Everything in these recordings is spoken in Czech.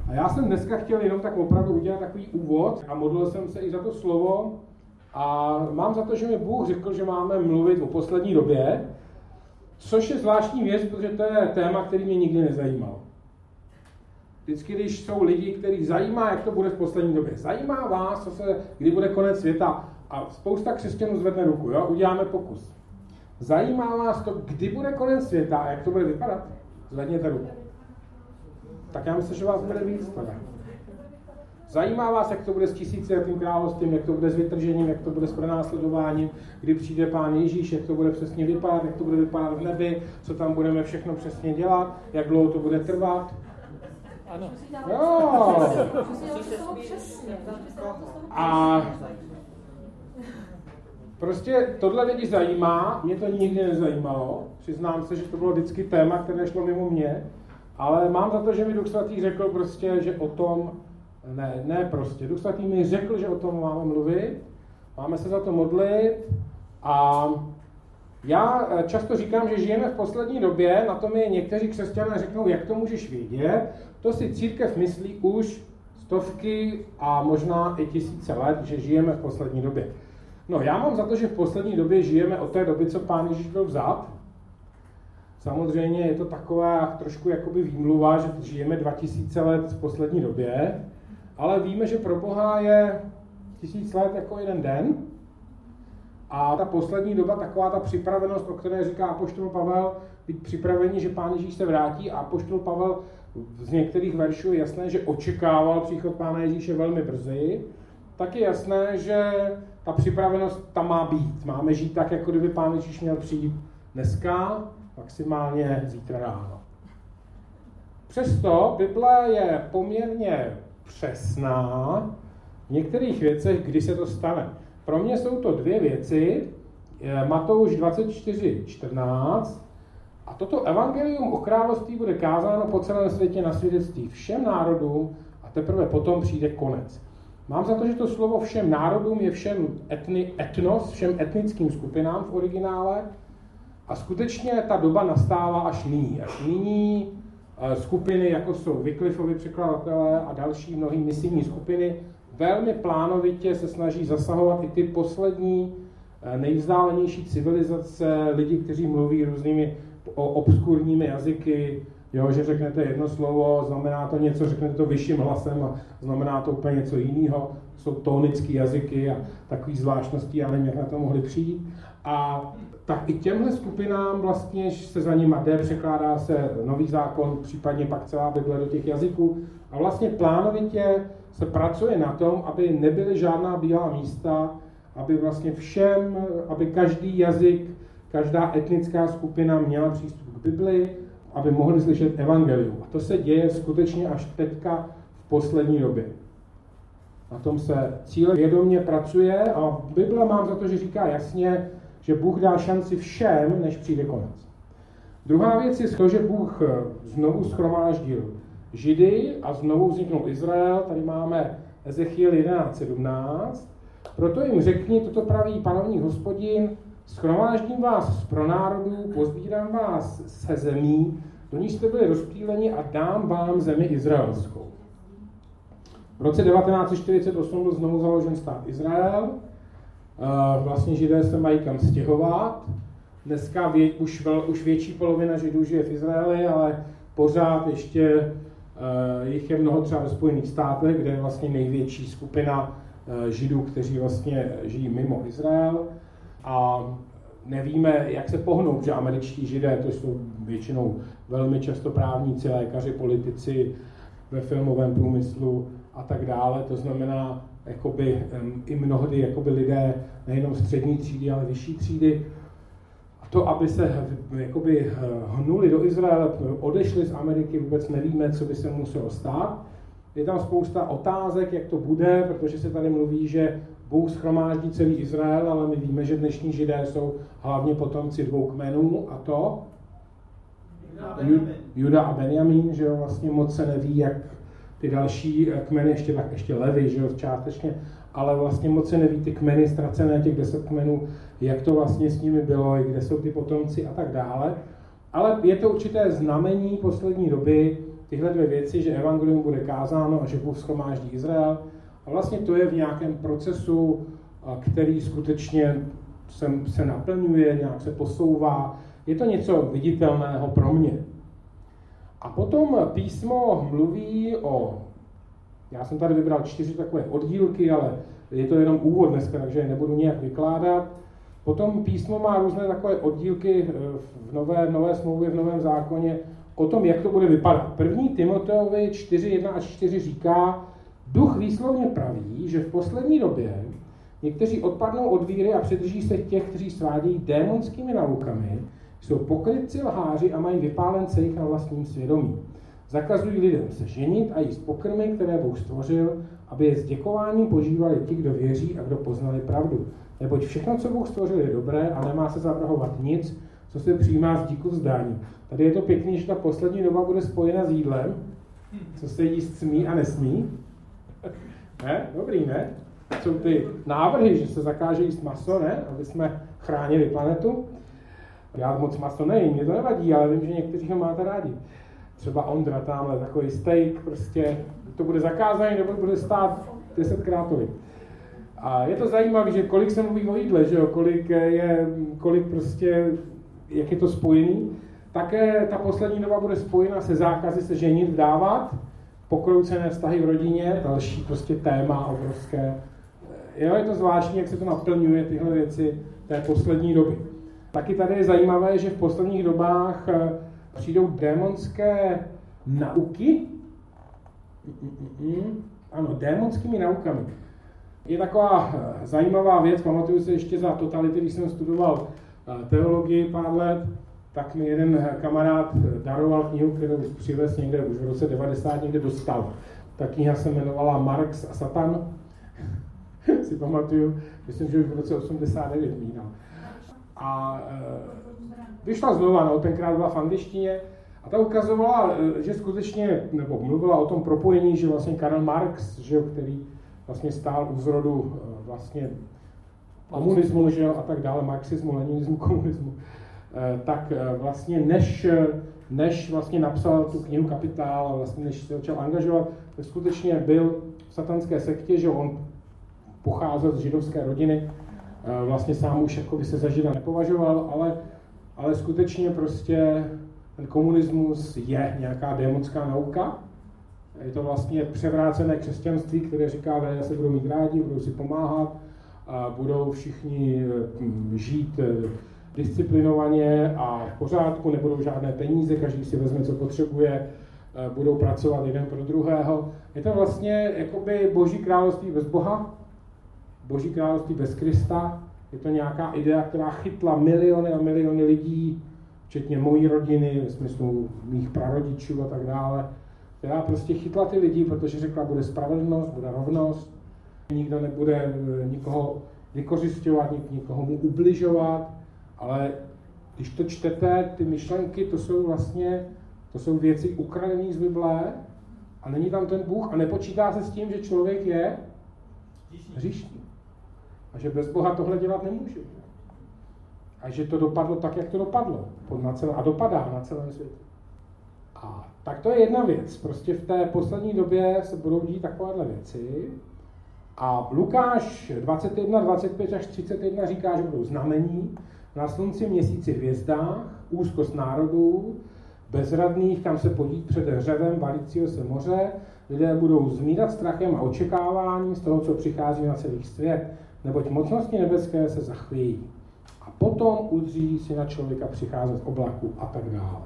A já jsem dneska chtěl jenom tak opravdu udělat takový úvod a modlil jsem se i za to slovo a mám za to, že mi Bůh řekl, že máme mluvit o poslední době, což je zvláštní věc, protože to je téma, který mě nikdy nezajímal. Vždycky, když jsou lidi, kterých zajímá, jak to bude v poslední době. Zajímá vás, kdy bude konec světa. A spousta křesťanů zvedne ruku, jo? Uděláme pokus. Zajímá vás to, kdy bude konec světa a jak to bude vypadat? Zvedněte ruku. Tak já myslím, že vás bude víc teda. Zajímá vás, jak to bude s tisíciletým královstvím, jak to bude s vytržením, jak to bude s pronásledováním, kdy přijde Pán Ježíš, jak to bude přesně vypadat, jak to bude vypadat v nebi, co tam budeme všechno přesně dělat, jak dlouho to bude trvat. Ano. Jo. A prostě tohle lidi zajímá, mě to nikdy nezajímalo, přiznám se, že to bylo vždycky téma, které šlo mimo mě, ale mám za to, že mi Duch Svatý řekl prostě, že o tom, Duch Svatý mi řekl, že o tom máme mluvit, máme se za to modlit a já často říkám, že žijeme v poslední době, na to mi někteří křesťané řeknou, jak to můžeš vědět, to si církev myslí už stovky a možná i tisíce let, že žijeme v poslední době. No já mám za to, že v poslední době žijeme od té doby, co Pán Ježíš byl vzat. Samozřejmě je to taková trošku jakoby výmluva, že žijeme 2000 let v poslední době, ale víme, že pro Boha je 1000 let jako jeden den. A ta poslední doba, taková ta připravenost, o které říká apoštol Pavel, být připraveni, že Pán Ježíš se vrátí, a apoštol Pavel z některých veršů je jasné, že očekával příchod Pána Ježíše velmi brzy, tak je jasné, že ta připravenost tam má být. Máme žít tak, jako kdyby Pán Ježíš měl přijít dneska, maximálně zítra ráno. Přesto Bible je poměrně přesná v některých věcech, kdy se to stane. Pro mě jsou to dvě věci, Matouš 24:14, a toto evangelium o království bude kázáno po celém světě na svědectví všem národům a teprve potom přijde konec. Mám za to, že to slovo všem národům je všem etnos, všem etnickým skupinám v originále a skutečně ta doba nastává až nyní. Až nyní skupiny, jako jsou Wycliffeovi překladatelé a další mnohé misijní skupiny, velmi plánovitě se snaží zasahovat i ty poslední nejvzdálenější civilizace, lidi, kteří mluví různými obskurními jazyky, jo, že řeknete jedno slovo, znamená to něco, řeknete to vyšším hlasem a znamená to úplně něco jiného. Jsou tónické jazyky a takové zvláštnosti, já nevím, jak na to mohli přijít. A tak i těmhle skupinám vlastně se za nima jde, překládá se Nový zákon, případně pak celá Bible do těch jazyků a vlastně plánovitě se pracuje na tom, aby nebyly žádná bílá místa, aby vlastně všem, aby každý jazyk, každá etnická skupina měla přístup k Bibli, aby mohli slyšet evangelium. A to se děje skutečně až teďka v poslední době. Na tom se cílevědomě pracuje a Bible mám za to, že říká jasně, že Bůh dá šanci všem, než přijde konec. Druhá věc je to, že Bůh znovu shromáždil Židy a znovu vzniknul Izrael. Tady máme Ezechiel 11:17. Proto jim řekni, toto praví panovník Hospodin, shromáždím vás z pronárodů, pozbírám vás se zemí, do níž jste byli rozptýleni a dám vám zemi izraelskou. V roce 1948 byl znovu založen stát Izrael. Vlastně Židé se mají kam stěhovat. Dneska už větší polovina Židů žije v Izraeli, ale pořád ještě jich je mnoho třeba ve Spojených státech, kde je vlastně největší skupina Židů, kteří vlastně žijí mimo Izrael. A nevíme, jak se pohnou, protože američtí Židé, to jsou většinou velmi často právníci, lékaři, politici ve filmovém průmyslu a tak dále. To znamená, jakoby, i mnohdy jakoby lidé nejenom střední třídy, ale vyšší třídy. A to, aby se jakoby hnuli do Izraele, odešli z Ameriky, vůbec nevíme, co by se muselo stát. Je tam spousta otázek, jak to bude, protože se tady mluví, že Bůh shromáždí celý Izrael, ale my víme, že dnešní Židé jsou hlavně potomci dvou kmenů, a to Juda a Benjamín, že jo, vlastně moc se neví, jak ty další kmeny, ještě Levi, že jo, částečně, ale vlastně moc se neví ty kmeny ztracené, těch 10 kmenů, jak to vlastně s nimi bylo, kde jsou ty potomci a tak dále. Ale je to určité znamení poslední doby, tyhle dvě věci, že evangelium bude kázáno a že Bůh shromáždí Izrael. A vlastně to je v nějakém procesu, který skutečně se naplňuje, nějak se posouvá. Je to něco viditelného pro mě. A potom písmo mluví o, já jsem tady vybral 4 takové oddílky, ale je to jenom úvod dneska, takže je nebudu nějak vykládat. Potom písmo má různé takové oddílky v nové smlouvě, v Novém zákoně o tom, jak to bude vypadat. 1. Timoteovi 4.1 až 4 říká, Duch výslovně praví, že v poslední době někteří odpadnou od víry a přidrží se těch, kteří svádějí démonskými naukami, jsou pokrytci, lháři a mají vypálence jich na vlastním svědomí. Zakazují lidem se ženit a jíst pokrmy, které Bůh stvořil, aby je s děkováním požívali ti, kdo věří a kdo poznali pravdu. Neboť všechno, co Bůh stvořil, je dobré a nemá se zavrhovat nic, co se přijímá z díku vzdání. Tady je to pěkný, že ta poslední doba bude spojena s jídlem, co se jíst smí a nesmí. Ne? Dobrý, ne? Jsou ty návrhy, že se zakáže jíst maso, ne? Aby jsme chránili planetu. Já moc maso nejím, mě to nevadí, ale vím, že někteří ho máte rádi. Třeba Ondra tamhle, takový steak, prostě to bude zakázaný, nebo bude stát 10krát tolik. A je to zajímavé, že kolik se mluví o jídle, že jo? Kolik prostě, jak je to spojený. Také ta poslední doba bude spojena se zákazy se ženit, vdávat, pokroucené vztahy v rodině, další prostě téma obrovské. Jo, je to zvláštní, jak se to naplňuje, tyhle věci té poslední doby. Taky tady je zajímavé, že v posledních dobách přijdou démonské nauky. Ano, démonskými naukami. Je taková zajímavá věc, pamatuju se ještě za totality, když jsem studoval teologii pár let, tak mi jeden kamarád daroval knihu, kterou přivez někde už v roce 90 někde dostal. Ta kniha se jmenovala Marx a Satan. Si pamatuju, myslím, že už v roce 89 mínal. A vyšla znova, no, tenkrát byla v angličtině, a ta ukazovala, že skutečně, nebo mluvila o tom propojení, že vlastně Karl Marx, že, který vlastně stál u zrodu vlastně komunismu, že, a tak dále, marxismu, leninismu, komunismu, tak vlastně než vlastně napsal tu knihu Kapitál a vlastně než se začal angažovat, tak skutečně byl v satanské sektě, že on pocházel z židovské rodiny, vlastně sám už jako by se za žida nepovažoval, ale skutečně prostě ten komunismus je nějaká démonská nauka. Je to vlastně převrácené křesťanství, které říká, že se budou mít rádi, budou si pomáhat, a budou všichni žít disciplinovaně a v pořádku, nebudou žádné peníze, každý si vezme, co potřebuje, budou pracovat jeden pro druhého. Je to vlastně jakoby Boží království bez Boha, Boží království bez Krista. Je to nějaká idea, která chytla miliony a miliony lidí, včetně mojí rodiny, v smyslu mých prarodičů a tak dále, která prostě chytla ty lidi, protože řekla, bude spravedlnost, bude rovnost, nikdo nebude nikoho vykořisťovat, nikoho mu ubližovat, ale když to čtete, ty myšlenky, to jsou věci ukradené z Bible a není tam ten Bůh a nepočítá se s tím, že člověk je hříšný. A že bez Boha tohle dělat nemůže. A že to dopadlo tak, jak to dopadlo. A dopadá na celém světě. A tak to je jedna věc. Prostě v té poslední době se budou dít takovéhle věci. A Lukáš 21, 25 až 31 říká, že budou znamení na slunci, měsíci, hvězdách, úzkost národů, bezradných, kam se podít před hřevem valícího se moře. Lidé budou zmírat strachem a očekáváním z toho, co přichází na celý svět, neboť mocnosti nebeské se zachvějí. A potom udří si na člověka přicházet v oblaku a tak dále.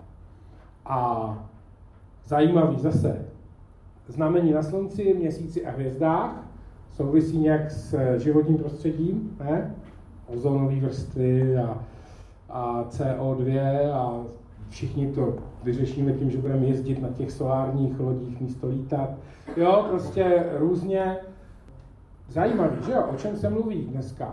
A zajímavý zase, znamení na slunci, měsíci a hvězdách souvisí nějak s životním prostředím, ne? Ozonové vrstvy a CO2 a všichni to vyřešíme tím, že budeme jezdit na těch solárních lodích místo lítat. Jo, prostě různě zajímavý, že jo? O čem se mluví dneska?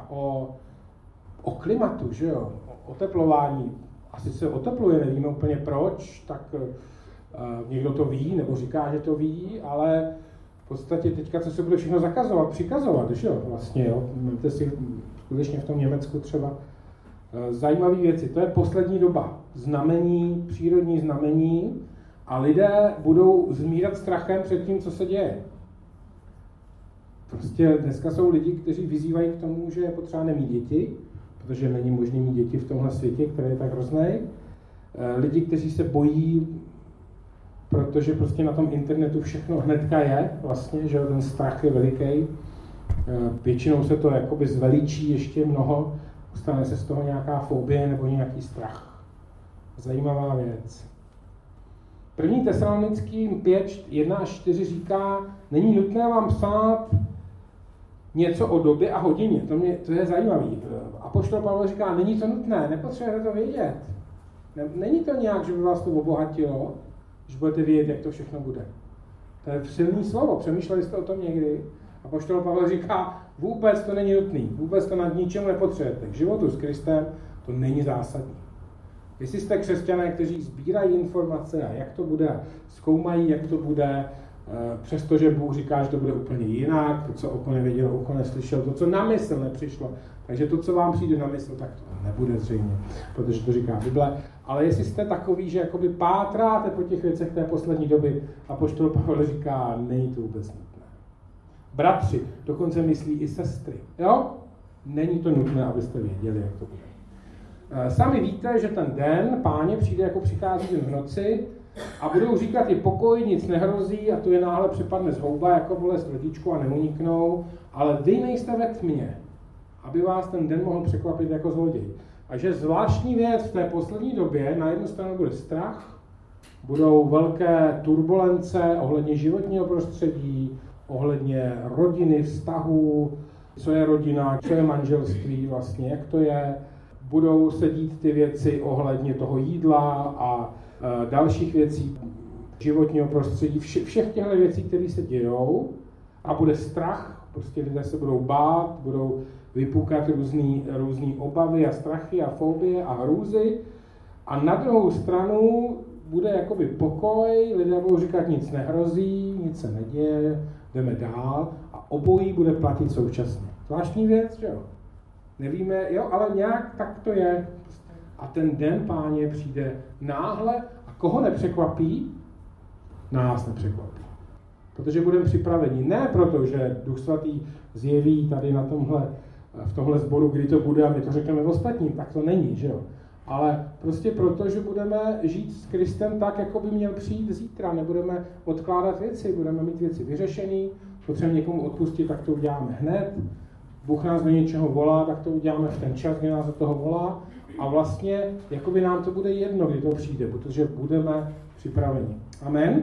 O klimatu, že jo? O oteplování. Asi se otepluje, nevíme úplně proč, tak někdo to ví, nebo říká, že to ví, ale v podstatě teďka, co se bude všechno zakazovat, přikazovat, že jo? Vlastně, jo? Máte si skutečně v tom Německu třeba zajímavé věci. To je poslední doba. Znamení, přírodní znamení A lidé budou zmírat strachem před tím, co se děje. Prostě dneska jsou lidi, kteří vyzývají k tomu, že je potřeba nemít děti, protože není možné mít děti v tomhle světě, který je tak hrozný. Lidi, kteří se bojí, protože prostě na tom internetu všechno hnedka je, vlastně, že ten strach je veliký. Většinou se to jakoby zveličí ještě mnoho, stane se z toho nějaká fobie nebo nějaký strach. Zajímavá věc. 1. Tesalonickým 5, 1 až 4 říká, není nutné vám psát něco o době a hodině. To je zajímavý. Apoštol Pavel říká, není to nutné, nepotřebujete to vědět. Není to nějak, že by vás to obohatilo, že budete vědět, jak to všechno bude. To je silný slovo, přemýšleli jste o tom někdy? Apoštol Pavel říká, vůbec to není nutný, vůbec to nad ničemu nepotřebujete. K životu s Kristem to není zásadní. Jestli jste křesťané, kteří sbírají informace a jak to bude, zkoumají, jak to bude, přestože Bůh říká, že to bude úplně jinak, to, co oko nevědělo, oko neslyšelo, to, co na mysl nepřišlo. Takže to, co vám přijde na mysl, tak to nebude zřejmě, protože to říká Bible. Ale jestli jste takový, že jakoby pátráte po těch věcech té poslední doby, apoštol Pavel říká, není to vůbec nutné. Bratři, dokonce myslí i sestry. Jo? Není to nutné, abyste věděli, jak to bude. Sami víte, že ten den Páně přijde, jako přichází den v noci a budou říkat, je pokoj, nic nehrozí a to je náhle přepadne zhouba, jako bolest rodičku a neuniknou, ale vy nejste ve tmě, aby vás ten den mohl překvapit jako zloděj. Takže zvláštní věc v té poslední době, na jednu stranu bude strach, budou velké turbulence ohledně životního prostředí, ohledně rodiny, vztahů, co je rodina, co je manželství vlastně, jak to je. Budou se dít ty věci ohledně toho jídla a dalších věcí, životního prostředí, všech těchto věcí, které se dějou a bude strach, prostě lidé se budou bát, budou vypukat různý obavy a strachy a fobie a hrůzy a na druhou stranu bude jakoby pokoj, lidé budou říkat, nic nehrozí, nic se neděje, jdeme dál a obojí bude platit současně. Zvláštní věc, že jo? Nevíme, jo, ale nějak tak to je. A ten den Páně přijde náhle a koho nepřekvapí? Nás nepřekvapí. Protože budeme připraveni. Ne proto, že Duch Svatý zjeví tady v tomhle sboru, kdy to bude a my to řekneme ostatním, tak to není, že jo. Ale prostě proto, že budeme žít s Kristem tak, jako by měl přijít zítra. Nebudeme odkládat věci, budeme mít věci vyřešené, potřebujeme někomu odpustit, tak to uděláme hned. Bůh nás do něčeho volá, tak to uděláme v ten čas, kdy nás do toho volá. A vlastně, jakoby nám to bude jedno, kdy to přijde, protože budeme připraveni. Amen?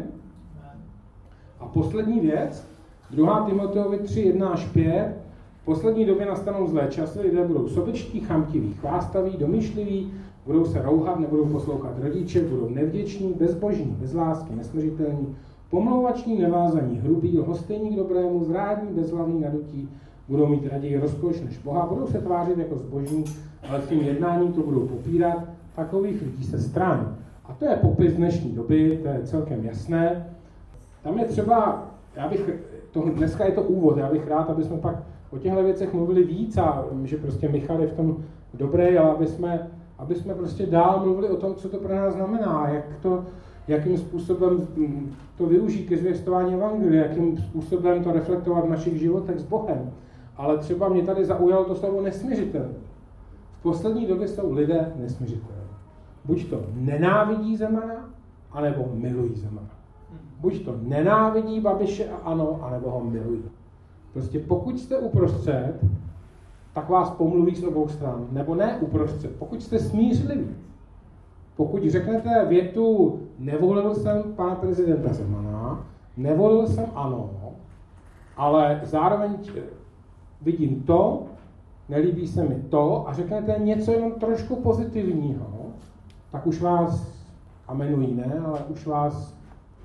A poslední věc, 2. Timoteovi 3, 1 až 5. V poslední době nastanou zlé časy, lidé budou sobičtí, chamtiví, chvástaví, domýšliví, budou se rouhat, nebudou poslouchat rodiče, budou nevděční, bezbožní, bez lásky, nesměřitelní, pomlouvační, nevázaní, hrubí, lhostejní k dobrému, zrádní, bezhlavní, nadutí, budou mít raději rozkoš než Boha, budou se tvářit jako zbožní, ale tím jednáním to budou popírat, takových lidí se strání. A to je popis dnešní doby, to je celkem jasné. Tam je třeba, dneska je to úvod, já bych rád, aby jsme pak o těchto věcech mluvili víc a že prostě Michal je v tom dobrý, ale aby jsme prostě dál mluvili o tom, co to pro nás znamená, jakým způsobem to využít ke zvěstování evangelia, jakým způsobem to reflektovat v našich životech s Bohem. Ale třeba mě tady zaujalo to slovo nesměřitelný. V poslední době jsou lidé nesměřitelní. Buď to nenávidí Zemana, anebo milují Zemana. Buď to nenávidí Babiše a ANO, anebo ho milují. Prostě pokud jste uprostřed, tak vás pomluví z obou stran. Nebo ne uprostřed. Pokud jste smířliví, pokud řeknete větu, nevolil jsem pana prezidenta Zemana, nevolil jsem ANO, ale zároveň vidím to, nelíbí se mi to a řeknete něco jenom trošku pozitivního, tak už vás amenují, ne, ale už vás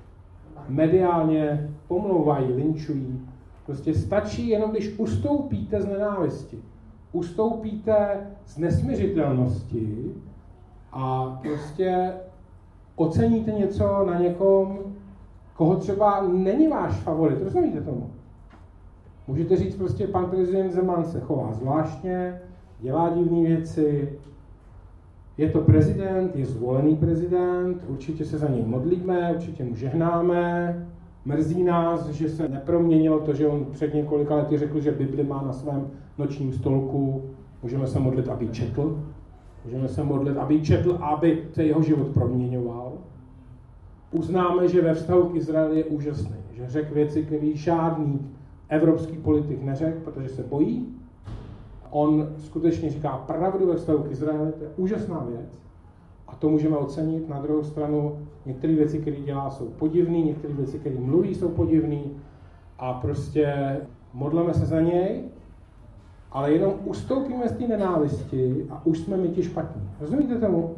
mediálně pomlouvají, linčují. Prostě stačí jenom, když ustoupíte z nenávisti, ustoupíte z nesměřitelnosti a prostě oceníte něco na někom, koho třeba není váš favorit, rozumíte tomu? Můžete říct prostě, pan prezident Zeman se chová zvláštně, dělá divné věci, Je to prezident, je zvolený prezident, určitě se za něj modlíme, určitě mu žehnáme. Mrzí nás, že se neproměnilo to, že on před několika lety řekl, že Bibli má na svém nočním stolku. Můžeme se modlit, aby ji četl. Můžeme se modlit, aby ji četl, aby se jeho život proměňoval. Uznáme, že ve vztahu k Izraeli je úžasný. Že řekl věci, které žádný evropský politik neřekl, protože se bojí. On skutečně říká pravdu ve vztahu k Izraeli, to je úžasná věc. A to můžeme ocenit. Na druhou stranu některé věci, které dělá, jsou podivné, některé věci, které mluví, jsou podivné. A prostě modleme se za něj, ale jenom ustoupíme z té nenávisti a už jsme my ti špatní. Rozumíte tomu?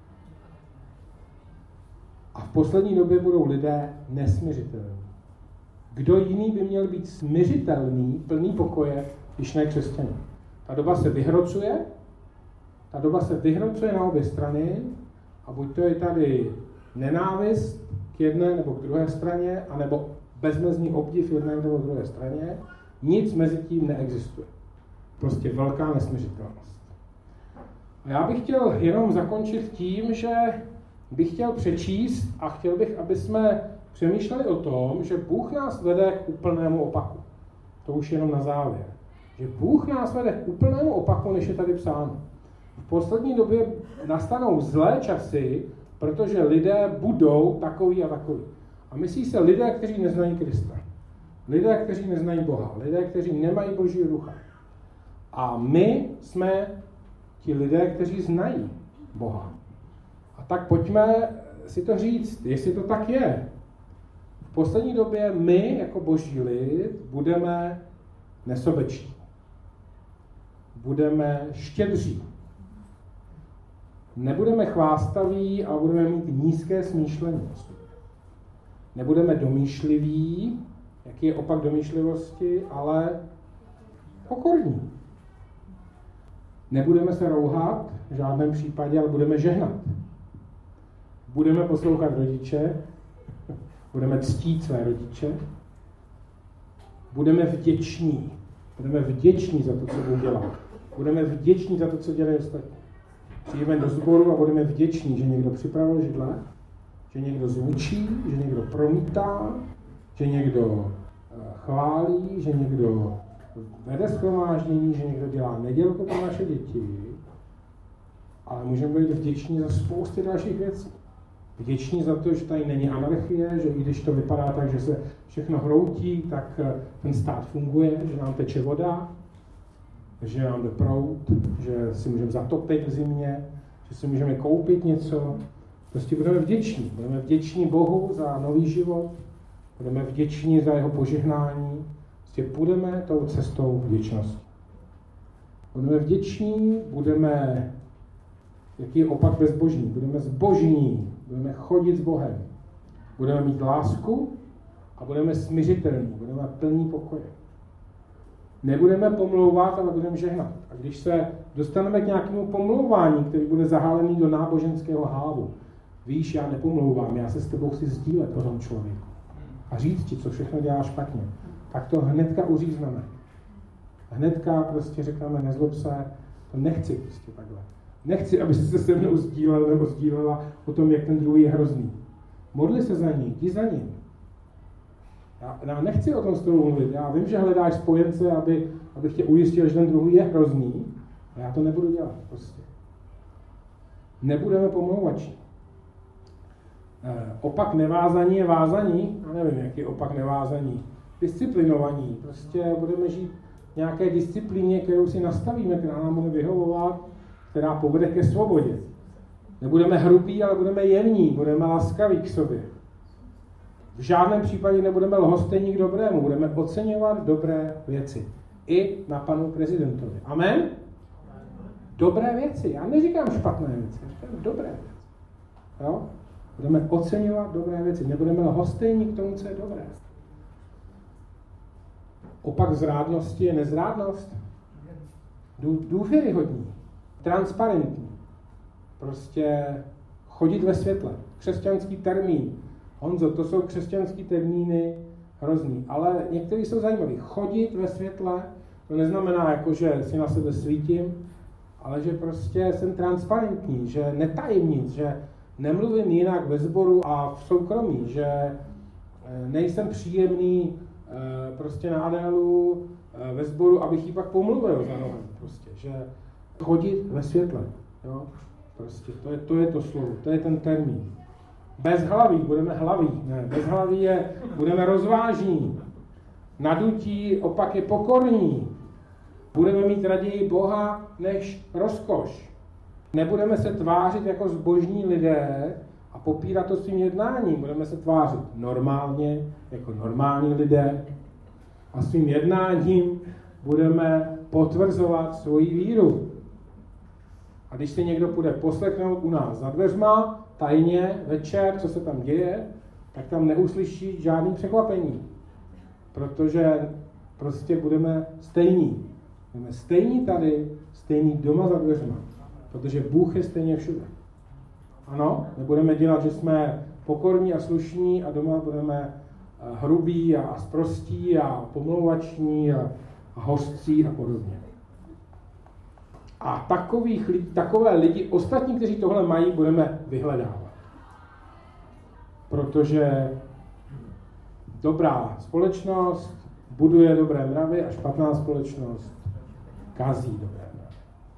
A v poslední době budou lidé nesmiřitelní. Kdo jiný by měl být smiřitelný, plný pokoje, když ne křesťané? Ta doba se vyhrocuje na obě strany a buď to je tady nenávist k jedné nebo k druhé straně, anebo bezmezný obdiv jedné nebo druhé straně. Nic mezi tím neexistuje. Prostě velká nesmiřitelnost. A já bych chtěl jenom zakončit tím, že bych chtěl přečíst a chtěl bych, aby jsme přemýšleli o tom, že Bůh nás vede k úplnému opaku. To už jenom na závěr. Že Bůh nás vede k úplnému opaku, než je tady psáno. V poslední době nastanou zlé časy, protože lidé budou takový a takový. A myslí se lidé, kteří neznají Krista. Lidé, kteří neznají Boha. Lidé, kteří nemají Božího ducha. A my jsme ti lidé, kteří znají Boha. A tak pojďme si to říct, jestli to tak je. V poslední době my, jako Boží lid, budeme nesobečtí. Budeme štědří. Nebudeme chvástaví, ale budeme mít nízké smýšlení. Nebudeme domýšliví, jaký je opak domýšlivosti, ale pokorní. Nebudeme se rouhat v žádném případě, ale budeme žehnat. Budeme poslouchat rodiče, budeme ctít své rodiče, budeme vděční. Budeme vděční za to, co Bůh dělá. Budeme vděční za to, co dělají ostatní. Přijdeme do sboru a budeme vděční, že někdo připravil židle, že někdo zvučí, že někdo promítá, že někdo chválí, že někdo vede shromáždění, že někdo dělá nedělku pro naše děti. Ale můžeme být vděční za spousty dalších věcí. Vděční za to, že tady není anarchie, že i když to vypadá tak, že se všechno hroutí, tak ten stát funguje, že nám teče voda, že nám jde proud, že si můžeme zatopit v zimě, že si můžeme koupit něco. Prostě budeme vděční. Budeme vděční Bohu za nový život, budeme vděční za jeho požehnání. Prostě půjdeme tou cestou vděčnosti. Budeme vděční, budeme, jaký je opak bezbožný, budeme zbožní, budeme chodit s Bohem. Budeme mít lásku a budeme smířitelní, budeme plní pokoje. Nebudeme pomlouvat, ale budeme žehnat. A když se dostaneme k nějakému pomlouvání, který bude zahálený do náboženského hávu, víš, já nepomlouvám, já se s tebou chci sdílet o tom člověku a říct ti, co všechno dělá špatně, tak to hnedka uřízneme. Hnedka prostě řekneme, nezlob se, to nechci prostě takhle. Nechci, aby se se mnou sdílel nebo sdílela o tom, jak ten druhý je hrozný. Modli se za ní, jdi za ním. Já nechci o tom s tebou mluvit. Já vím, že hledáš spojence, abych tě ujistil, že ten druhý je hrozný. A já to nebudu dělat prostě. Nebudeme pomlouvači. Opak nevázaní je vázaní. Já nevím, jaký je opak nevázaní. Disciplinovaní. Prostě budeme žít nějaké disciplíně, kterou si nastavíme, která nám bude vyhovovat, která povede ke svobodě. Nebudeme hrubí, ale budeme jemní, budeme laskaví k sobě. V žádném případě nebudeme lhostejní k dobrému, budeme oceňovat dobré věci. I na panu prezidentovi. Amen? Dobré věci. Já neříkám špatné věci, říkám dobré věci. Jo? Budeme oceňovat dobré věci. Nebudeme lhostejní k tomu, co je dobré. Opak zrádnosti je nezrádnost. Důvěryhodní. Transparentní. Prostě chodit ve světle. Křesťanský termín. Honzo, to jsou křesťanský termíny hrozný, ale některý jsou zajímavý. Chodit ve světle, to neznamená, jako, že si na sebe svítím, ale že prostě jsem transparentní, že netajím nic, že nemluvím jinak ve sboru a v soukromí, že nejsem příjemný prostě na Adélu ve sboru, abych jí pak pomluvil za nohem, prostě, že chodit ve světle, jo, prostě, to je to slovo, to je ten termín. Bez hlaví, budeme hlaví, ne, bez hlaví je, budeme rozvážní, nadutí opak je pokorní, budeme mít raději Boha než rozkoš. Nebudeme se tvářit jako zbožní lidé a popírat to svým jednáním. Budeme se tvářit normálně, jako normální lidé a svým jednáním budeme potvrzovat svoji víru. A když se někdo půjde poslechnout u nás za dveřma, tajně, večer, co se tam děje, tak tam neuslyší žádný překvapení. Protože prostě budeme stejní. Budeme stejní tady, stejní doma za dveřma. Protože Bůh je stejně všude. Ano, nebudeme dělat, že jsme pokorní a slušní a doma budeme hrubí a sprostí a pomlouvační a hořcí a podobně. A takové lidi, ostatní, kteří tohle mají, budeme vyhledávat. Protože dobrá společnost buduje dobré mravy a špatná společnost kazí dobré mravy.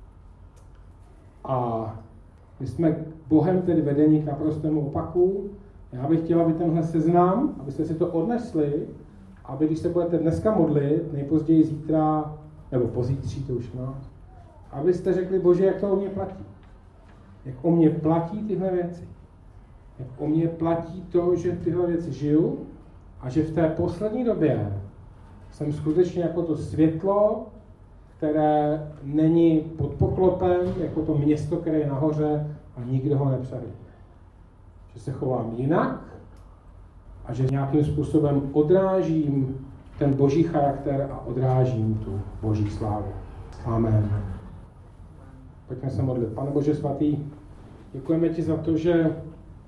A my jsme Bohem tedy vedeni k naprostému opaku. Já bych chtěla, aby tenhle seznam, abyste si to odnesli, aby když se budete dneska modlit, nejpozději zítra, nebo pozítří, to už no, abyste řekli, Bože, jak to o mě platí. Jak o mě platí tyhle věci. Jak o mě platí to, že tyhle věci žiju a že v té poslední době jsem skutečně jako to světlo, které není pod poklopem, jako to město, které je nahoře a nikdo ho nepřehlídne. Že se chovám jinak a že nějakým způsobem odrážím ten boží charakter a odrážím tu boží slávu. Amen. Pojďme se modlit. Pane Bože svatý, děkujeme ti za to, že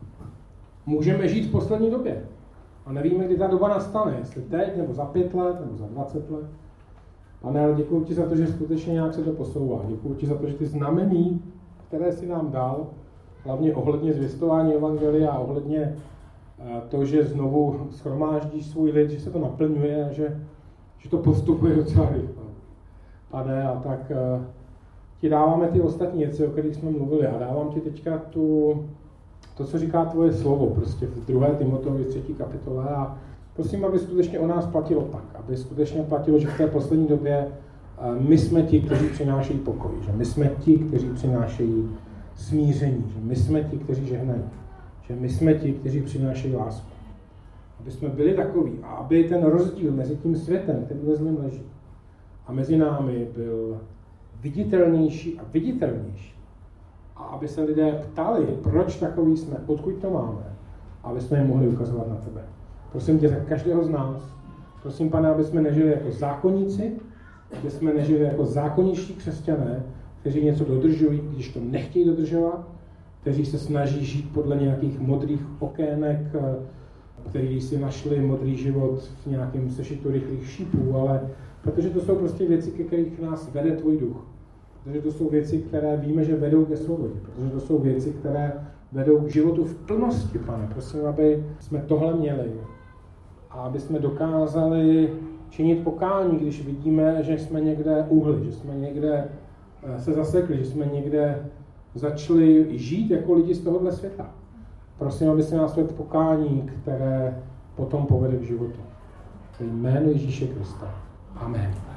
můžeme žít v poslední době. A nevíme, kdy ta doba nastane, jestli teď, nebo za 5 let, nebo za 20 let. Pane, ale děkuji ti za to, že skutečně nějak se to posouvá. Děkuji ti za to, že ty znamení, které jsi nám dal, hlavně ohledně zvěstování evangelia a ohledně to, že znovu shromáždíš svůj lid, že se to naplňuje a že to postupuje docela rychle. Pane, a tak ti dáváme ty ostatní věci, o kterých jsme mluvili, a dávám ti teďka to, co říká tvoje slovo, prostě v 2. Timoteovi 3. kapitole, a prosím, aby skutečně o nás platilo tak, aby skutečně platilo, že v té poslední době my jsme ti, kteří přinášejí pokoj, že my jsme ti, kteří přinášejí smíření, že my jsme ti, kteří žehnají, že my jsme ti, kteří přinášejí lásku. Aby jsme byli takoví a aby ten rozdíl mezi tím světem, který ve zlém leží, a mezi námi byl viditelnější a viditelnější. A aby se lidé ptali, proč takový jsme, odkud to máme, aby jsme jim mohli ukazovat na tebe. Prosím tě za každého z nás. Prosím, Pane, aby jsme nežili jako zákonníci, aby jsme nežili jako zákoničtí křesťané, kteří něco dodržují, když to nechtějí dodržovat, kteří se snaží žít podle nějakých modrých okének, kteří si našli modrý život v nějakém sešitu rychlých šípů, ale protože to jsou prostě věci, ke kterých nás vede tvůj duch. Protože to jsou věci, které víme, že vedou ke svobodě. Protože to jsou věci, které vedou k životu v plnosti, Pane. Prosím, aby jsme tohle měli. A aby jsme dokázali činit pokání, když vidíme, že jsme někde uhli, že jsme někde se zasekli, že jsme někde začali žít jako lidi z tohohle světa. Prosím, aby se nás vedl pokání, které potom povede k životu. Ve jménu Ježíše Krista. Amen.